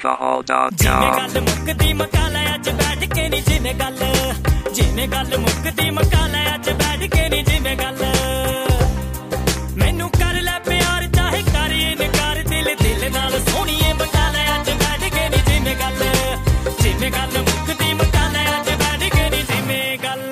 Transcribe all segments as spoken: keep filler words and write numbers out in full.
Bahol dot जिमें com. गल मुकदी मकाला अज बैठ के नी जिमें गल जिमें गल मुकदी मकाला अज बैठ के नी जिमें गल मैनू कर ले प्यार चाहे कर इनकार दिल दिल नाल सोहणीए मकाला अज बैठ के नी जिमें गल जिमें गल मुकदी मकाला अज बैठ के नी जिमें गल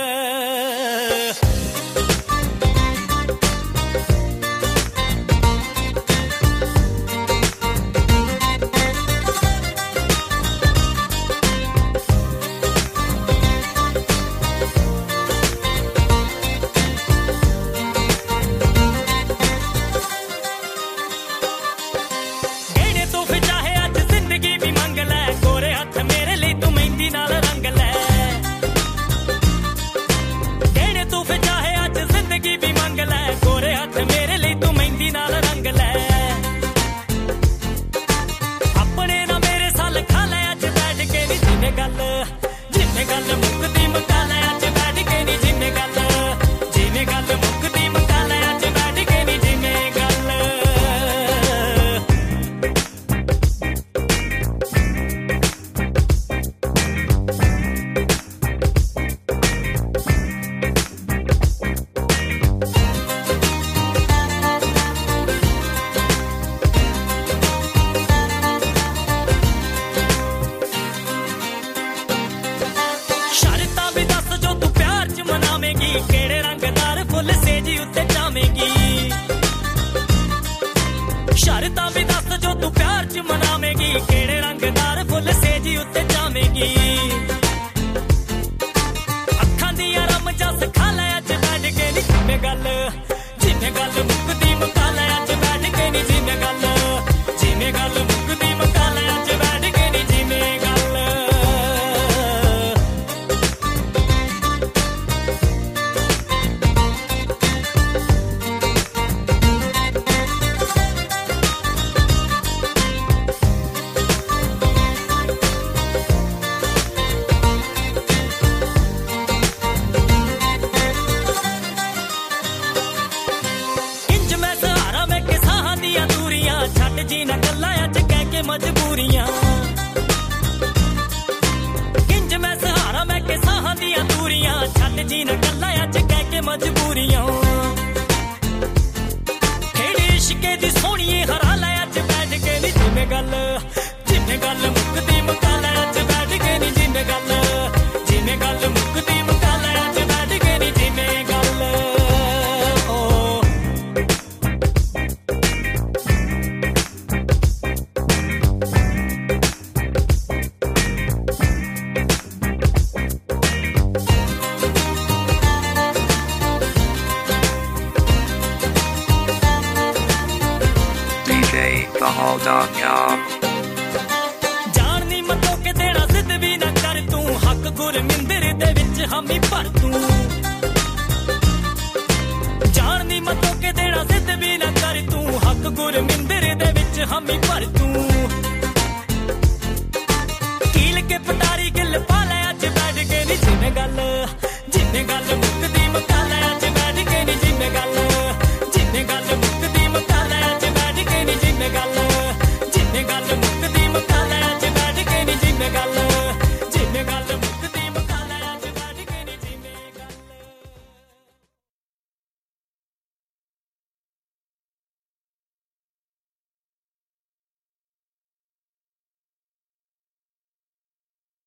शर्तां भी दस जो तू प्यार च मनावेगी केड़े रंगदार फुल सेजी उत्ते जावेगी अखां दियां रम जस खा लै अज बैठ के नी जिमें गल जिमें गल मुकदी मुका लै अज बैठ के नी जिमें गल जिमें गल मुकदी मुका लै अज बैठ के नी जिमें गल जी ना गल्ला अज कह के मजबूरियां किंज मैं सहारा मैं के साहां दियां दूरियां छट जी ना गल्ला अज कह के मजबूरियां खेड़े इश्के दी सोहणीए हरा लै अज बैठ के नी जिमें गल जिमें गल मुकदी मुका लै अज बैठ के नी जिमें गल जिमें गल मुकदी मुका लै अज बैठ के नी जिमें गल Bahol dot com. जाननी मतो के देना जिद भी ना कर तू हक गुरमिंदर दे विच हामी भर तू